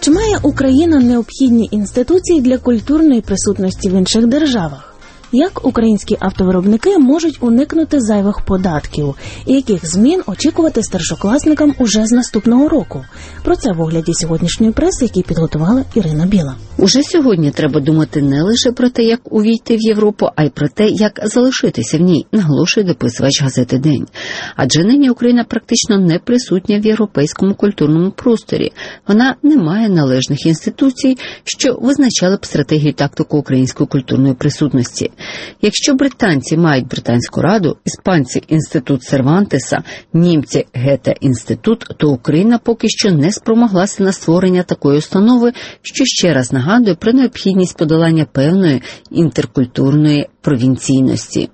Чи має Україна необхідні інституції для культурної присутності в інших державах? Як українські автовиробники можуть уникнути зайвих податків? І яких змін очікувати старшокласникам уже з наступного року? Про це в огляді сьогоднішньої преси, який підготувала Ірина Біла. Уже сьогодні треба думати не лише про те, як увійти в Європу, а й про те, як залишитися в ній, наголошує дописувач газети «День». Адже нині Україна практично не присутня в європейському культурному просторі. Вона не має належних інституцій, що визначали б стратегію і тактику української культурної присутності. Якщо британці мають Британську раду, іспанці – інститут Сервантеса, німці – Гете-інститут, то Україна поки що не спромоглася на створення такої установи, що ще раз нагадує про необхідність подолання певної інтеркультурної провінційності.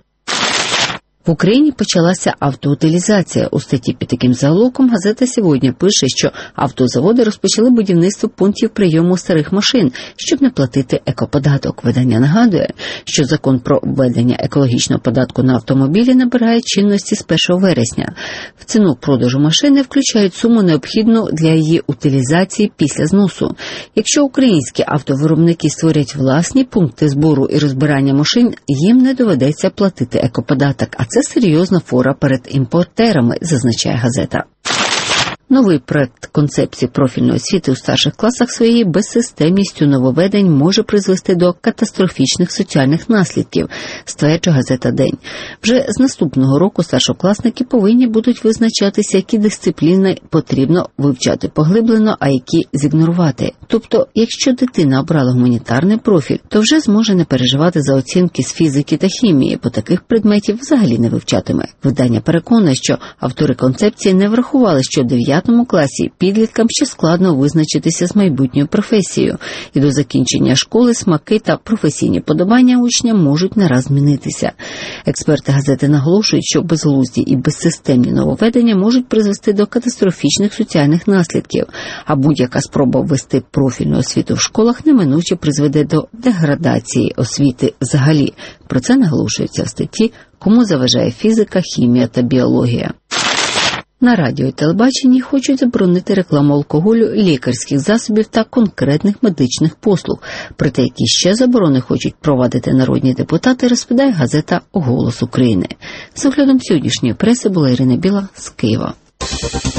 В Україні почалася автоутилізація. У статті під таким заголовком газета «Сьогодні» пише, що автозаводи розпочали будівництво пунктів прийому старих машин, щоб не платити екоподаток. Видання нагадує, що закон про введення екологічного податку на автомобілі набирає чинності з 1 вересня. В ціну продажу машини включають суму, необхідну для її утилізації після зносу. Якщо українські автовиробники створять власні пункти збору і розбирання машин, їм не доведеться платити екоподаток, а це серйозна фора перед імпортерами, зазначає газета. Новий проект концепції профільної освіти у старших класах своєю безсистемністю нововведень може призвести до катастрофічних соціальних наслідків, стверджує газета «День». Вже з наступного року старшокласники повинні будуть визначатися, які дисципліни потрібно вивчати поглиблено, а які зігнорувати. Тобто, якщо дитина обрала гуманітарний профіль, то вже зможе не переживати за оцінки з фізики та хімії, бо таких предметів взагалі не вивчатиме. Видання переконує, що автори концепції не врахували, що в 9 класі підліткам ще складно визначитися з майбутньою професією, і до закінчення школи смаки та професійні подобання учня можуть нараз змінитися. Експерти газети наголошують, що безглузді і безсистемні нововведення можуть призвести до катастрофічних соціальних наслідків, а будь-яка спроба ввести профільну освіту в школах неминуче призведе до деградації освіти взагалі. Про це наголошується в статті «Кому заважає фізика, хімія та біологія». На радіо і телебаченні хочуть заборонити рекламу алкоголю, лікарських засобів та конкретних медичних послуг. Проте, які ще заборони хочуть провадити народні депутати, розповідає газета «Голос України». З оглядом сьогоднішньої преси була Ірина Біла з Києва.